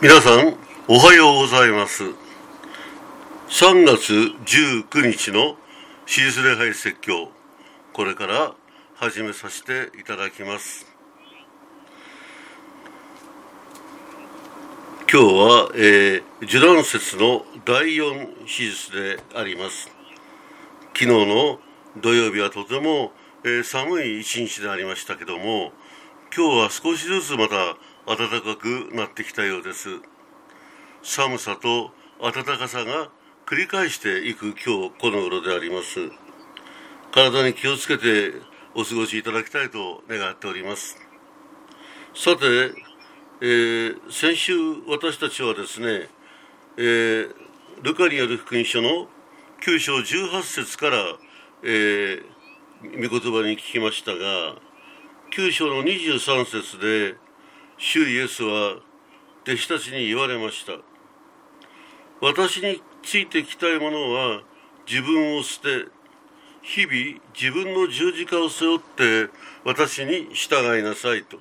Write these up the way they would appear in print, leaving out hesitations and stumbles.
皆さんおはようございます。3月19日のシリーズ礼拝説教、これから始めさせていただきます。今日は、受難節の第4手術であります。昨日の土曜日はとても、寒い一日でありましたけども、今日は少しずつまた暖かくなってきたようです。寒さと暖かさが繰り返していく今日この頃であります。体に気をつけてお過ごしいただきたいと願っております。さて、先週私たちはですね、ルカによる福音書の9章18節から、御言葉に聞きましたが、9章の23節で主イエスは弟子たちに言われました。私についてきたいものは自分を捨て、日々自分の十字架を背負って私に従いなさいと。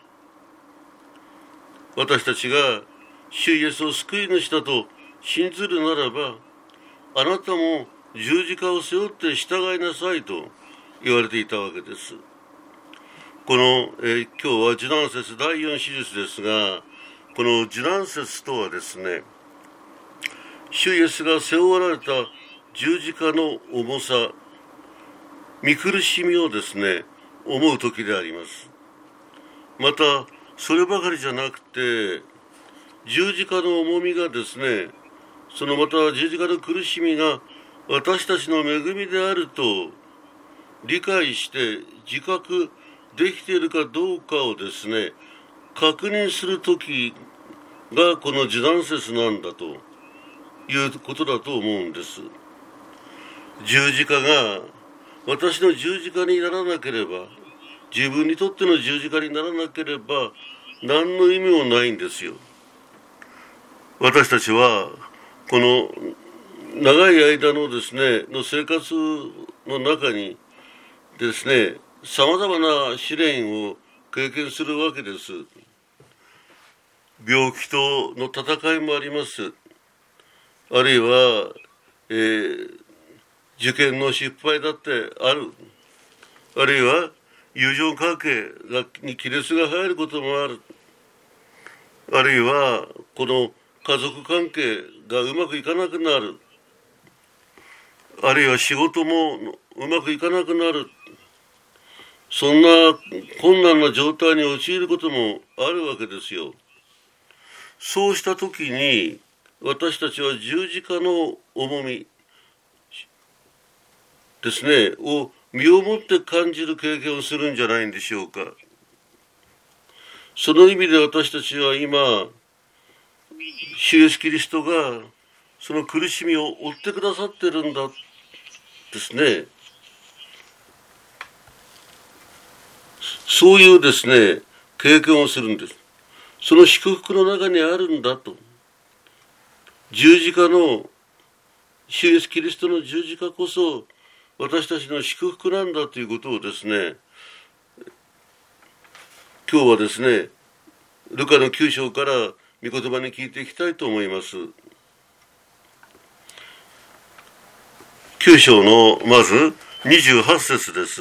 私たちが主イエスを救い主だと信ずるならば、あなたも十字架を背負って従いなさいと言われていたわけです。この、今日は受難節第4手術ですが、この受難節とはですね、主イエスが背負われた十字架の重さ、見苦しみをですね、思う時であります。また、そればかりじゃなくて、十字架の重みがですね、そのまた十字架の苦しみが私たちの恵みであると理解して自覚できているかどうかをですね、確認する時がこの受難節なんだということだと思うんです。十字架が私の十字架にならなければ、自分にとっての十字架にならなければ何の意味もないんですよ。私たちはこの長い間のですねの生活の中にですね、さまざまな試練を経験するわけです。病気との戦いもあります。あるいは、受験の失敗だってある。あるいは友情関係に亀裂が入ることもある。あるいはこの家族関係がうまくいかなくなる。あるいは仕事もうまくいかなくなる。そんな困難な状態に陥ることもあるわけですよ。そうした時に私たちは十字架の重みですねを身をもって感じる経験をするんじゃないんでしょうか。その意味で私たちは今、主イエスキリストがその苦しみを負ってくださってるんだですね。そういうですね経験をするんです。その祝福の中にあるんだと。十字架の主イエスキリストの十字架こそ私たちの祝福なんだということをですね、今日はですねルカの9章から御言葉に聞いていきたいと思います。9章のまず28節です。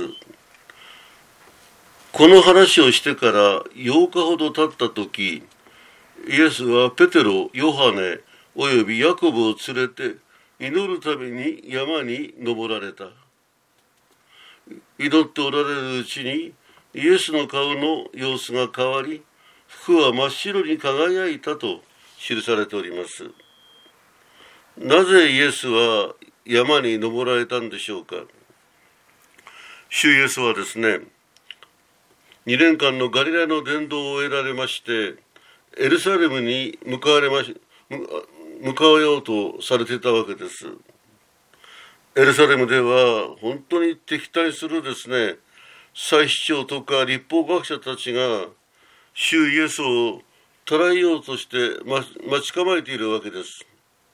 この話をしてから8日ほど経った時、イエスはペテロ、ヨハネおよびヤコブを連れて祈るために山に登られた。祈っておられるうちにイエスの顔の様子が変わり、服は真っ白に輝いたと記されております。なぜイエスは山に登られたんでしょうか。主イエスはですね、2年間のガリラヤの伝道を終えられまして、エルサレムに向かわようとされていたわけです。エルサレムでは本当に敵対するですね、祭司長とか律法学者たちが主イエスを捕らえようとして待ち構えているわけです。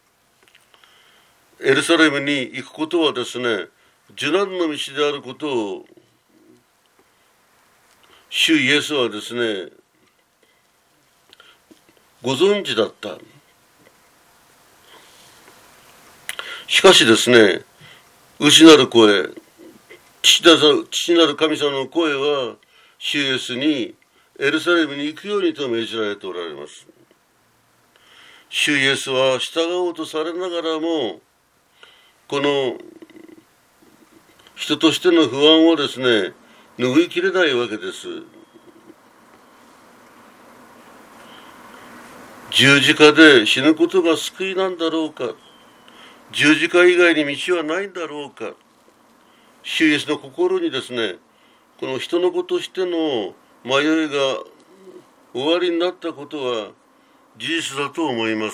エルサレムに行くことはですね、受難の道であることを主イエスはですね、ご存知だった。 しかしですね、内なる声、父なる神様の声は、主イエスにエルサレムに行くようにと命じられておられます。主イエスは従おうとされながらも、この人としての不安をですね、拭いきれないわけです。十字架で死ぬことが救いなんだろうか、十字架以外に道はないんだろうか、主イエスの心にですね、この人の子としての迷いが終わりになったことは事実だと思います。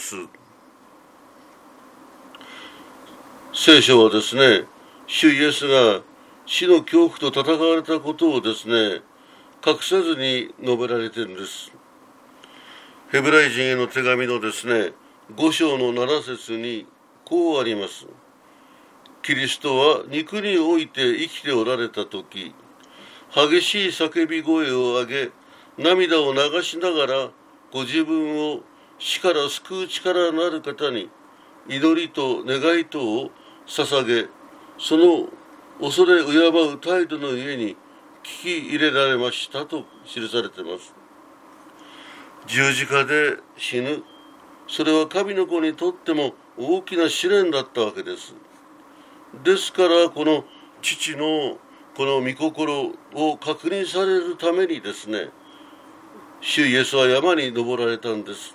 聖書はですね、主イエスが死の恐怖と戦われたことをですね、隠さずに述べられているんです。ヘブライ人への手紙のですね、5章の7節にこうあります。キリストは肉において生きておられたとき、激しい叫び声を上げ、涙を流しながら、ご自分を死から救う力のある方に、祈りと願いとを捧げ、その恐れ敬う態度の上に聞き入れられましたと記されています。十字架で死ぬ、それは神の子にとっても大きな試練だったわけです。ですからこの父のこの御心を確認されるためにですね、主イエスは山に登られたんです。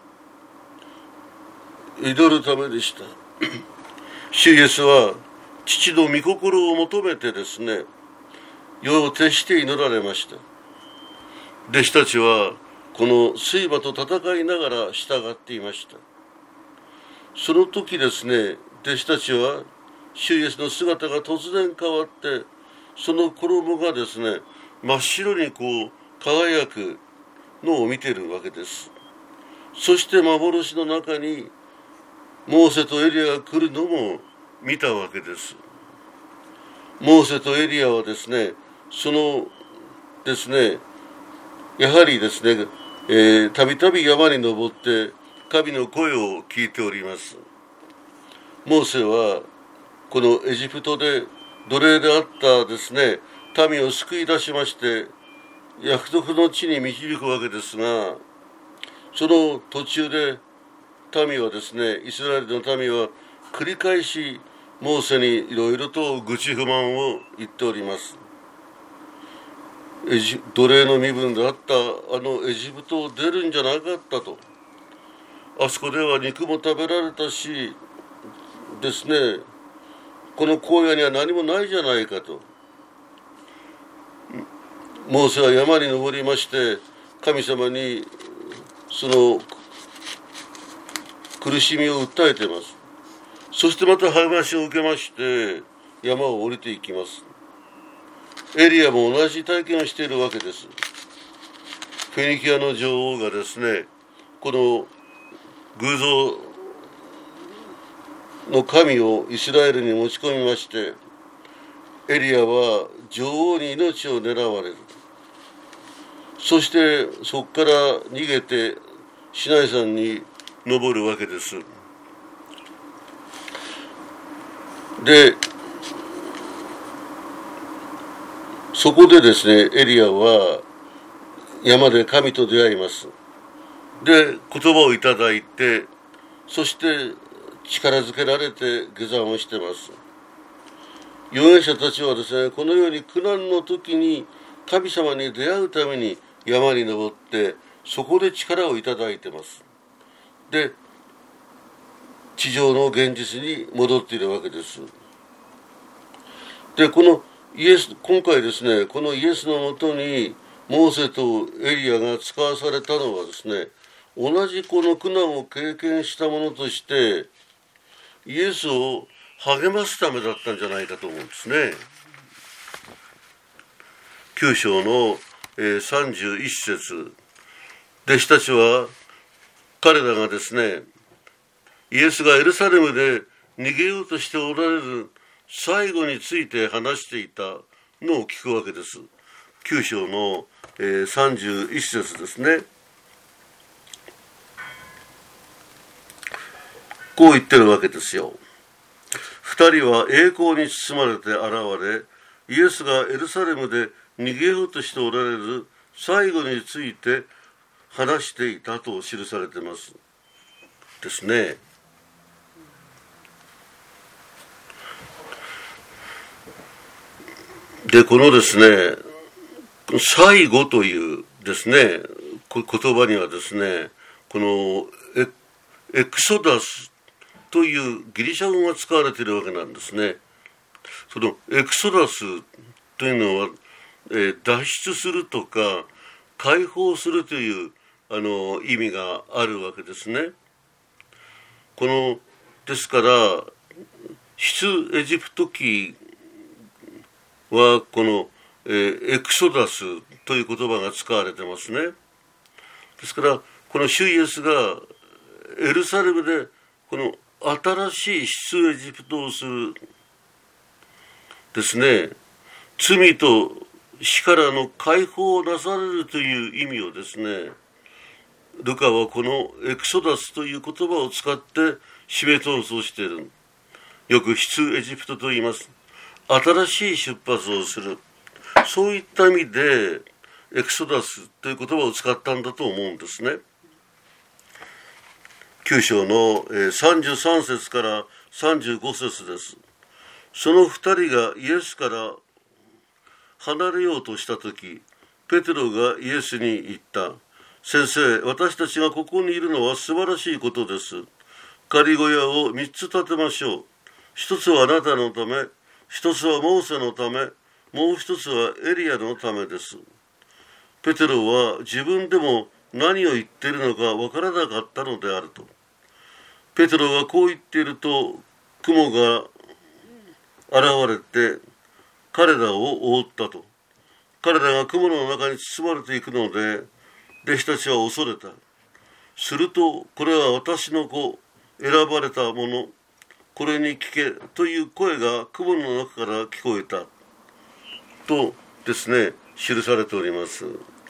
祈るためでした。主イエスは父の御心を求めてですね、夜を徹して祈られました。弟子たちはこの睡魔と戦いながら従っていました。その時ですね、弟子たちは主イエスの姿が突然変わって、その衣がですね、真っ白にこう輝くのを見ているわけです。そして幻の中にモーセとエリアが来るのも見たわけです。モーセとエリアはですね、そのですね、やはりですね、たびたび山に登って神の声を聞いております。モーセはこのエジプトで奴隷であったですね、民を救い出しまして約束の地に導くわけですが、その途中で民はですね、イスラエルの民は繰り返しモーセにいろいろと愚痴不満を言っております。奴隷の身分であったあのエジプトを出るんじゃなかったと、あそこでは肉も食べられたしですね、この荒野には何もないじゃないかと。モーセは山に登りまして神様にその苦しみを訴えています。そしてまた励ましを受けまして山を降りていきます。エリアも同じ体験をしているわけです。フェニキアの女王がですね、この偶像の神をイスラエルに持ち込みまして、エリアは女王に命を狙われる。そしてそこから逃げてシナイ山に登るわけです。で、そこでですね、エリアは山で神と出会います。で、言葉をいただいて、そして力づけられて下山をしてます。預言者たちはですね、このように苦難の時に神様に出会うために山に登ってそこで力をいただいてます。で、地上の現実に戻っているわけです。で、この今回ですね、このイエスのもとにモーセとエリアが使わされたのはですね、同じこの苦難を経験したものとしてイエスを励ますためだったんじゃないかと思うんですね。9章の31節、弟子たちは彼らがですね、イエスがエルサレムで逃げようとしておられる最後について話していたのを聞くわけです。9章の31節ですね。こう言ってるわけですよ。 二人は栄光に包まれて現れ、イエスがエルサレムで逃げようとしておられる最後について話していたと記されていますですね。で、このですね、最後というですね、言葉にはですね、このエクソダスというギリシャ語が使われているわけなんですね。そのエクソダスというのは、脱出するとか解放するという意味があるわけですね。ですから出エジプト記はこの、エクソダスという言葉が使われてますね。ですからこの主イエスがエルサレムでこの新しい出エジプトをするですね、罪と死からの解放をなされるという意味をですね、ルカはこのエクソダスという言葉を使って示そうしている。よく出エジプトと言います。新しい出発をする。そういった意味でエクソダスという言葉を使ったんだと思うんですね。9章の33節から35節です。その二人がイエスから離れようとしたとき、ペテロがイエスに言った。先生、私たちがここにいるのは素晴らしいことです。仮小屋を3つ建てましょう。一つはあなたのため、一つはモーセのため、もう一つはエリアのためです。ペテロは自分でも何を言っているのかわからなかったのであると。ペテロがこう言っていると、雲が現れて彼らを覆ったと。彼らが雲の中に包まれていくので、弟子たちは恐れた。すると、これは私の子、選ばれた者、これに聞けという声が雲の中から聞こえたとですね、記されております。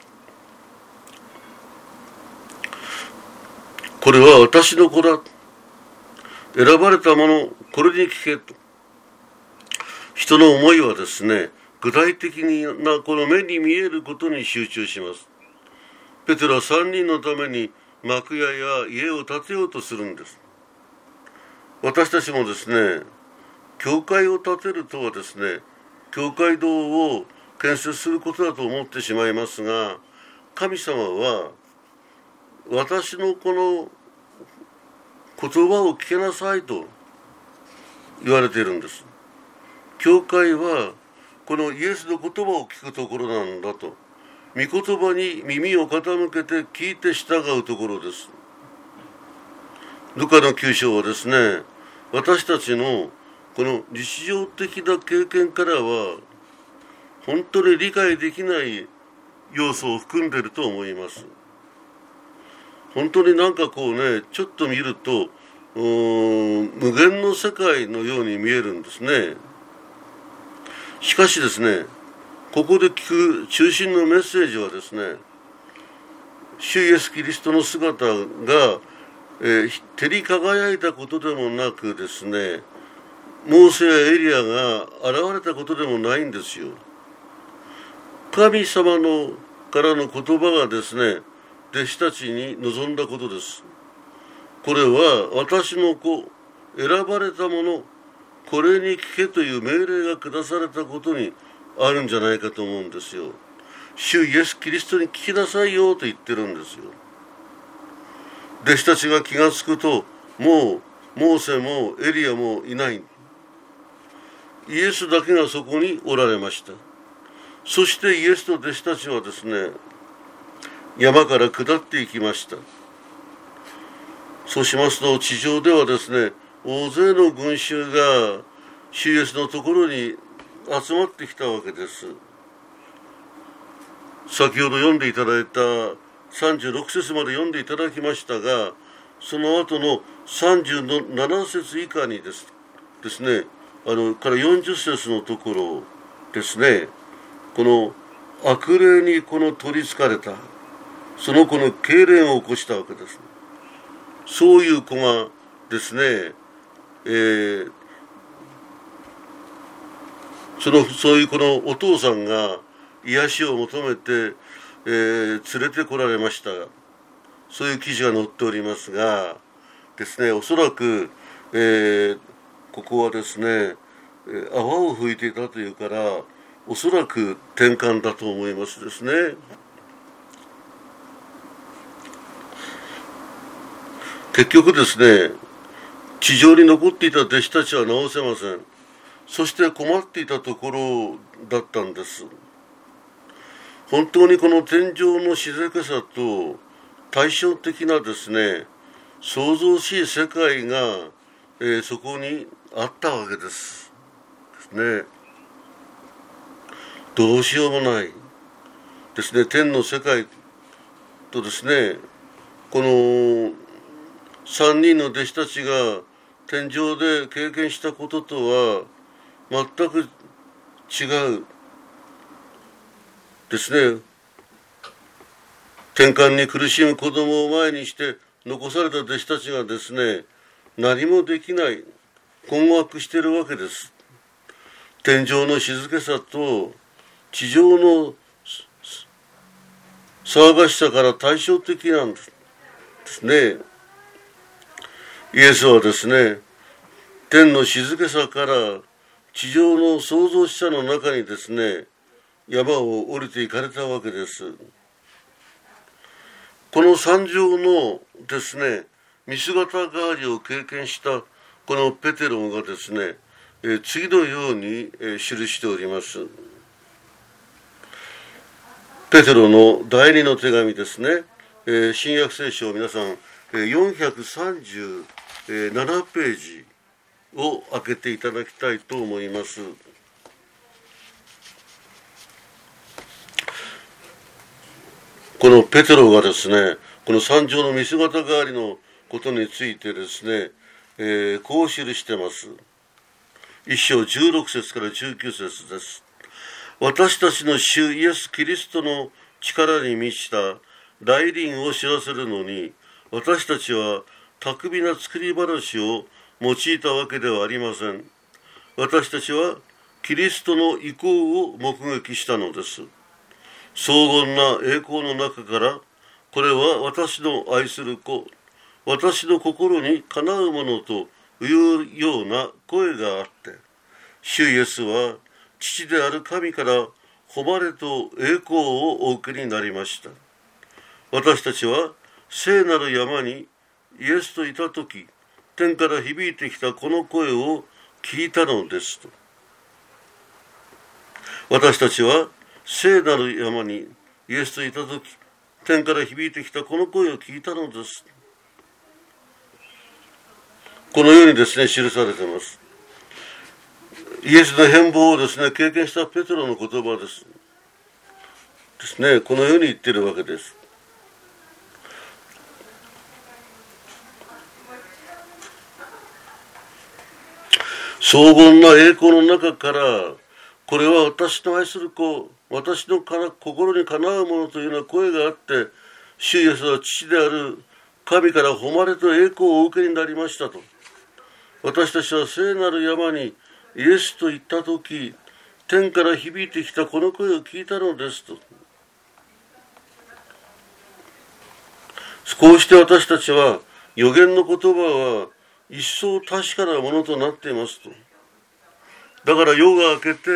これは私の子だ、選ばれた者、これに聞けと。人の思いはですね、具体的なこの目に見えることに集中します。ペテロは3人のために幕屋や家を建てようとするんです。私たちもですね、教会を建てるとはですね、教会堂を建設することだと思ってしまいますが、神様は私のこの言葉を聞けなさいと言われているんです。教会はこのイエスの言葉を聞くところなんだと。御言葉に耳を傾けて聞いて従うところです。ルカの9章はですね、私たちのこの日常的な経験からは本当に理解できない要素を含んでいると思います。本当になんかこうね、ちょっと見ると無限の世界のように見えるんですね。しかしですね、ここで聞く中心のメッセージはですね、主イエスキリストの姿が、照り輝いたことでもなくですね、モーセやエリアが現れたことでもないんですよ。神様のからの言葉がですね、弟子たちに望んだことです。これは私の子、選ばれた者、これに聞けという命令が下されたことにあるんじゃないかと思うんですよ。主イエスキリストに聞きなさいよと言ってるんですよ。弟子たちが気がつくと、もうモーセもエリアもいない。イエスだけがそこにおられました。そしてイエスと弟子たちはですね、山から下っていきました。そうしますと、地上ではですね、大勢の群衆が主イエスのところに集まってきたわけです。先ほど読んでいただいた36節まで読んでいただきましたが、その後の37節以下にですね、から40節のところですね、この悪霊に取りつかれた、その子の痙攣を起こしたわけです。そういう子がですね、 そういうこのお父さんが癒しを求めて、連れてこられました。そういう記事が載っておりますがですね、おそらく、ここはですね、泡を吹いていたというから、おそらく転換だと思いますですね。結局ですね、地上に残っていた弟子たちは治せません。そして困っていたところだったんです。本当にこの天井の静けさと対照的なですね、創造しい世界が、そこにあったわけですね。どうしようもないですね。天の世界とですね、この3人の弟子たちが天上で経験したこととは全く違うですね。転換に苦しむ子供を前にして残された弟子たちがですね、何もできない、困惑しているわけです。天上の静けさと地上の騒がしさから対照的なんですね。イエスはですね、天の静けさから地上の創造しさの中にですね、山を降りていかれたわけです。この山上のですね、見姿代わりを経験したこのペテロがですね、次のように記しております。ペテロの第二の手紙ですね、新約聖書を皆さん437ページを開けていただきたいと思います。このペテロがですね、この山上の見姿代わりのことについてですね、こう記してます。1章16節から19節です。私たちの主イエス・キリストの力に満ちた大輪を知らせるのに、私たちは巧みな作り話を用いたわけではありません。私たちはキリストの意向を目撃したのです。荘厳な栄光の中から、これは私の愛する子、私の心にかなうものというような声があって、主イエスは父である神から誉れと栄光をお受けになりました。私たちは聖なる山にイエスといたとき、天から響いてきたこの声を聞いたのですと。私たちは聖なる山にイエスといたとき、天から響いてきたこの声を聞いたのです。このようにですね、記されています。イエスの変貌をですね、経験したペテロの言葉です。ですね、このように言っているわけです。荘厳な栄光の中から、これは私の愛する子、私の心にかなうものというような声があって、主イエスは父である神から誉れと栄光をお受けになりましたと。私たちは聖なる山にイエスと言ったとき、天から響いてきたこの声を聞いたのですと。こうして私たちは預言の言葉は一層確かなものとなっていますと。だから夜が明けて、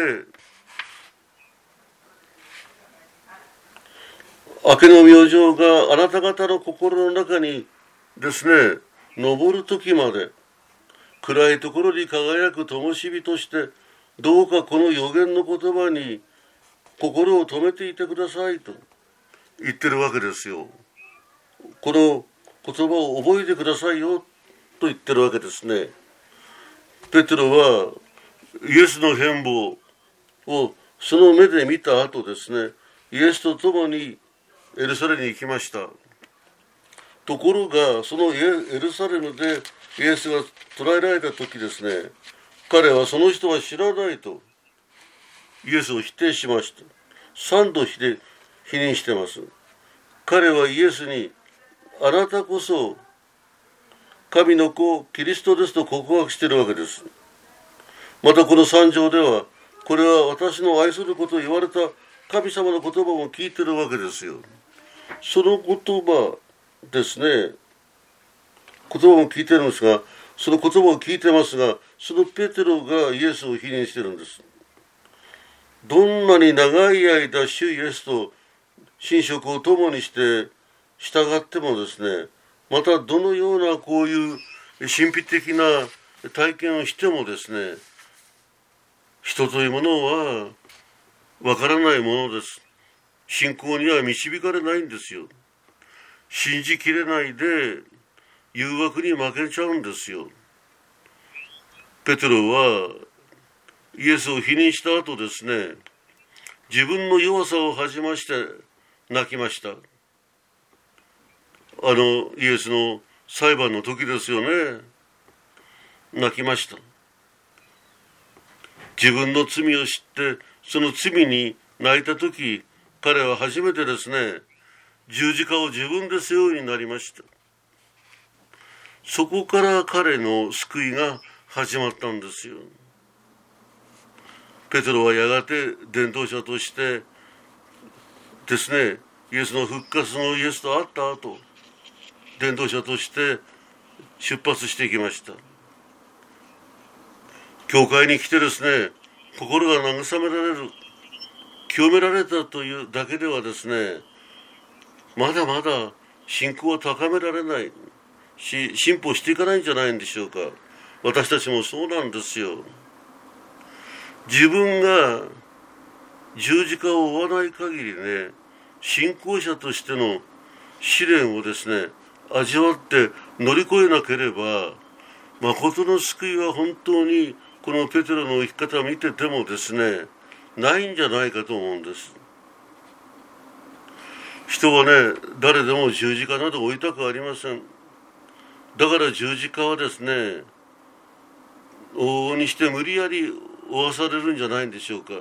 明けの明星があなた方の心の中にですね、昇る時まで暗いところに輝く灯火として、どうかこの預言の言葉に心を留めていてくださいと言ってるわけですよ。この言葉を覚えてくださいよと言ってるわけですね。ペテロはイエスの変貌をその目で見た後ですね、イエスと共にエルサレムに行きました。ところがそのエルサレムでイエスが捕らえられた時ですね、彼はその人は知らないとイエスを否定しました。3度否認してます。彼はイエスに、あなたこそ神の子キリストですと告白しているわけです。またこの3章では、 これは私の愛することを言われた神様の言葉も聞いてるわけですよ。その言葉ですね、言葉も聞いてるんですが、その言葉を聞いてますが、そのペテロがイエスを否認してるんです。どんなに長い間主イエスと寝食を共にして従ってもですね、またどのようなこういう神秘的な体験をしてもですね、人というものはわからないものです。信仰には導かれないんですよ。信じきれないで誘惑に負けちゃうんですよ。ペテロはイエスを否認した後ですね、自分の弱さを恥じまして泣きました。イエスの裁判の時ですよね。泣きました。自分の罪を知ってその罪に泣いた時、彼は初めてですね、十字架を自分で背負うようになりました。そこから彼の救いが始まったんですよ。ペテロはやがて伝道者としてですね、イエスの復活のイエスと会った後、伝道者として出発していきました。教会に来てですね、心が慰められる、清められたというだけではですね、まだまだ信仰を高められないし、進歩していかないんじゃないんでしょうか。私たちもそうなんですよ。自分が十字架を追わない限りね、信仰者としての試練をですね、味わって乗り越えなければ、誠の救いは本当にこのペテロの生き方を見ててもですね、ないんじゃないかと思うんです。人はね、誰でも十字架など置いたくありません。だから十字架はですね、往々にして無理やり負わされるんじゃないんでしょうか。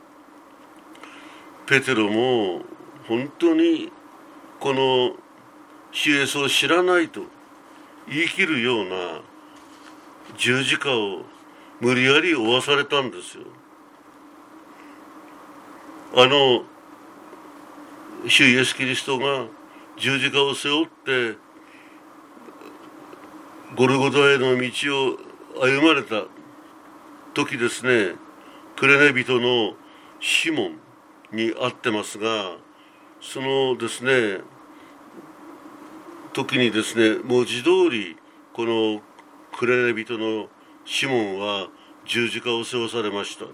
ペテロも本当にこの主イエスを知らないと言い切るような十字架を無理やり負わされたんですよ。主イエスキリストが十字架を背負ってゴルゴタへの道を歩まれた時ですね、クレネ人のシモンに会ってますが、そのですね時にですね、文字通りこのクレネ人のシモンは十字架を背負わされました。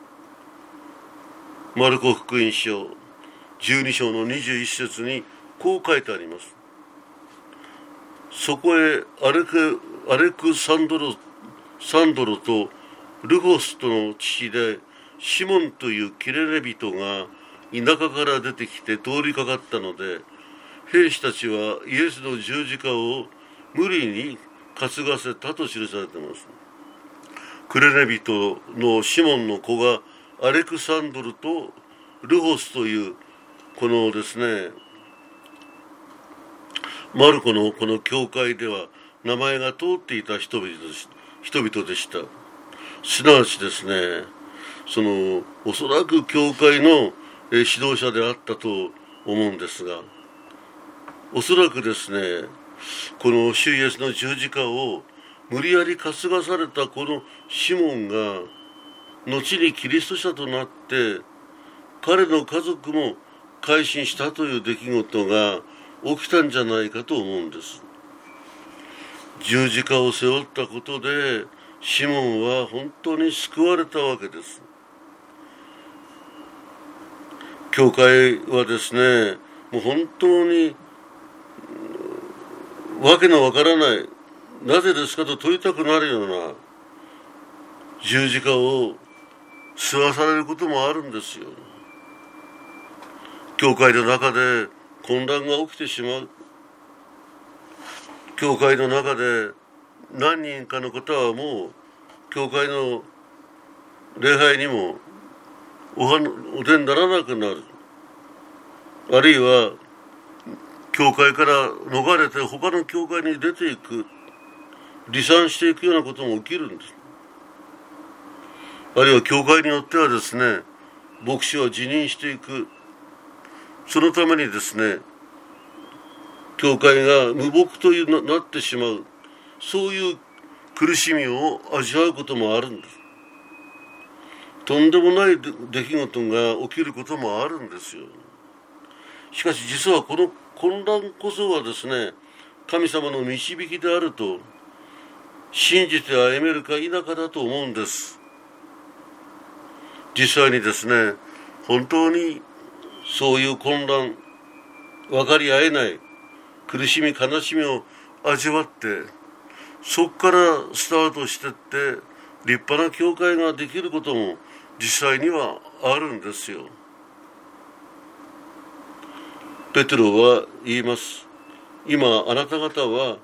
マルコ福音書12章の21節にこう書いてあります。そこへアレクサンドロとルフォスとの父でシモンというキレネ人が田舎から出てきて通りかかったので、兵士たちはイエスの十字架を無理に担がせたと記されています。クレネ人のシモンの子がアレクサンドルとルフォスというこのですね、マルコのこの教会では名前が通っていた人々でした。すなわちですね、おそらく教会の指導者であったと思うんですが、おそらくですね、この主イエスの十字架を無理やり担がされたこのシモンが後にキリスト者となって彼の家族も改心したという出来事が起きたんじゃないかと思うんです。十字架を背負ったことでシモンは本当に救われたわけです。教会はですね、もう本当にわけのわからない、なぜですかと問いたくなるような十字架を背負わされることもあるんですよ。教会の中で混乱が起きてしまう。教会の中で何人かの方はもう教会の礼拝にもお出にならなくなる。あるいは教会から逃れて他の教会に出ていく、離散していくようなことも起きるんです。 あるいは教会によってはですね、牧師を辞任していく。そのためにですね、教会が無牧となってしまう、そういう苦しみを味わうこともあるんです。とんでもない出来事が起きることもあるんですよ。しかし実はこの混乱こそはですね、神様の導きであると信じて歩めるか否かだと思うんです。実際にですね、本当にそういう混乱、分かり合えない苦しみ悲しみを味わって、そこからスタートしてって立派な教会ができることも実際にはあるんですよ。ペテロは言います。今あなた方は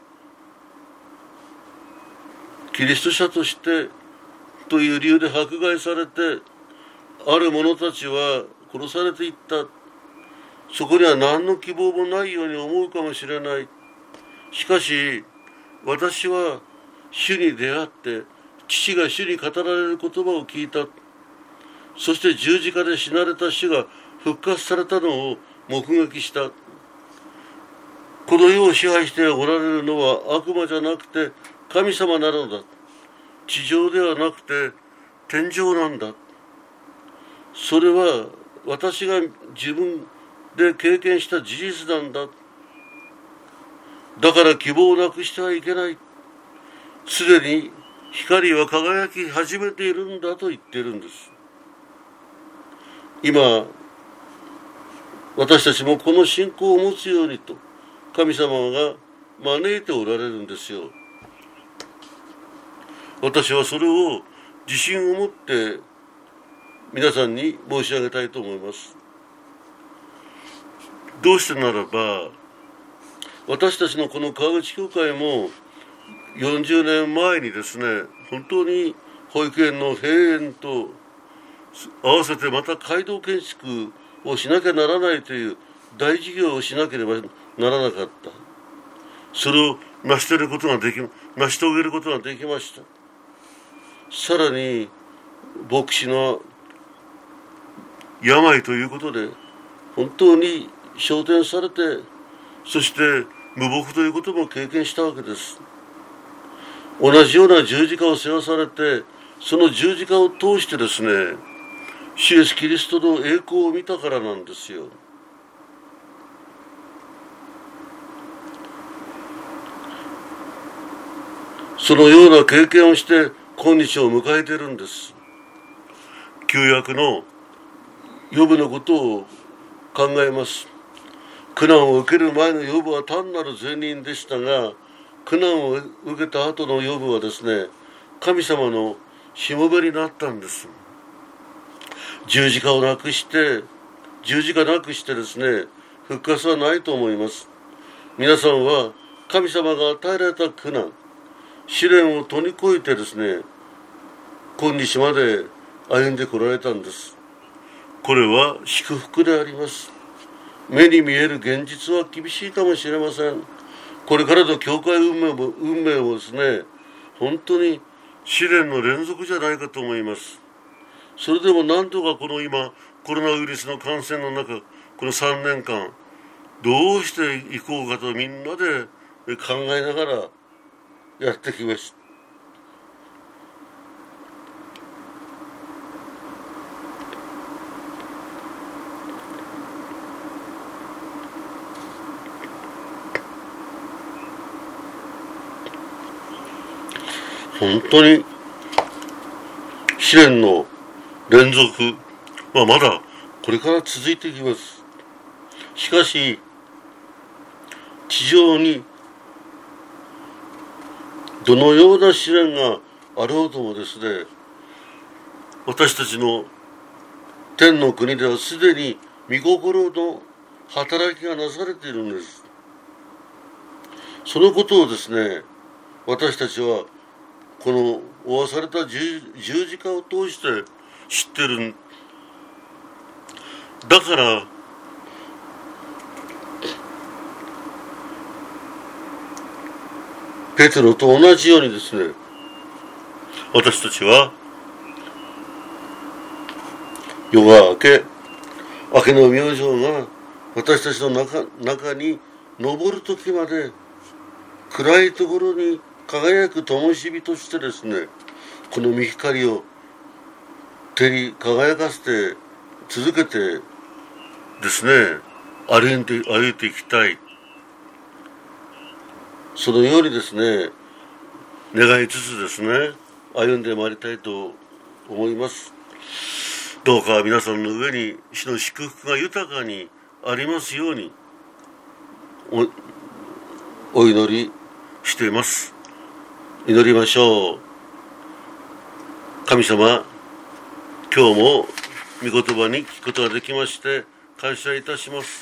キリスト者としてという理由で迫害されて、ある者たちは殺されていった。そこには何の希望もないように思うかもしれない。しかし私は主に出会って、父が主に語られる言葉を聞いた。そして十字架で死なれた主が復活されたのを目撃した。この世を支配しておられるのは悪魔じゃなくて神様なのだ。地上ではなくて天上なんだ。それは私が自分で経験した事実なんだ。だから希望をなくしてはいけない。すでに光は輝き始めているんだと言っているんです。今私たちもこの信仰を持つようにと神様が招いておられるんですよ。私はそれを自信を持って皆さんに申し上げたいと思います。どうしてならば、私たちのこの川口教会も40年前にですね、本当に保育園の閉園と合わせてまた街道建築をしなきゃならないという大事業をしなければならなかった。それを成し遂げることができました。さらに牧師の病ということで本当に昇天されて、そして無牧ということも経験したわけです。同じような十字架を背負わされて、その十字架を通してですね、主イエスキリストの栄光を見たからなんですよ。そのような経験をして今日を迎えているんです。旧約のヨブのことを考えます。苦難を受ける前のヨブは単なる善人でしたが、苦難を受けた後のヨブはですね、神様のしもべになったんです。十字架なくしてですね、復活はないと思います。皆さんは神様が与えられた苦難、試練を乗り越えてですね、今日まで歩んでこられたんです。これは祝福であります。目に見える現実は厳しいかもしれません。これからの教会運命もですね、本当に試練の連続じゃないかと思います。それでもなんとかこの今コロナウイルスの感染の中、この3年間どうしていこうかとみんなで考えながらやってきました。本当に試練の連続はまだこれから続いていきます。しかし地上にどのような試練があろうともですね、私たちの天の国ではすでに御心の働きがなされているんです。そのことをですね、私たちはこの負わされた十字架を通して知ってる。だからペテロと同じようにですね、私たちは夜が明けの明星が私たちの中に昇る時まで暗いところに輝く灯火としてですね、この御光を照り輝かせて続けてですね、歩いていきたい。そのようにですね、願いつつですね、歩んでまいりたいと思います。どうか皆さんの上に主の祝福が豊かにありますようにお祈りしています。祈りましょう。神様、今日も御言葉に聞くことができまして感謝いたします。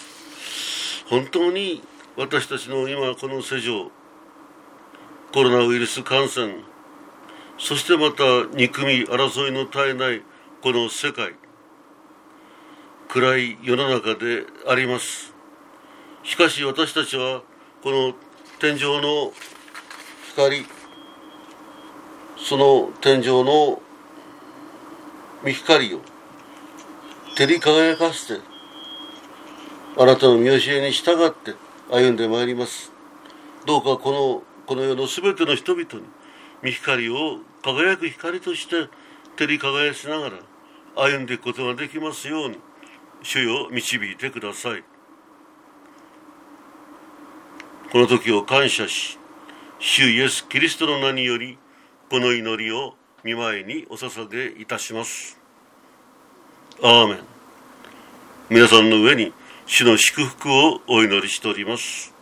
本当に私たちの今この世上、コロナウイルス感染、そしてまた憎み争いの絶えないこの世界、暗い世の中であります。しかし私たちはこの天上の光、その天上の御光を照り輝かせて、あなたの見教えに従って歩んでまいります。どうかこの世のすべての人々に御光を輝く光として照り輝かせながら歩んでいくことができますように、主よ導いてください。この時を感謝し、主イエスキリストの名によりこの祈りを御前にお捧げいたします。アーメン。皆さんの上に主の祝福をお祈りしております。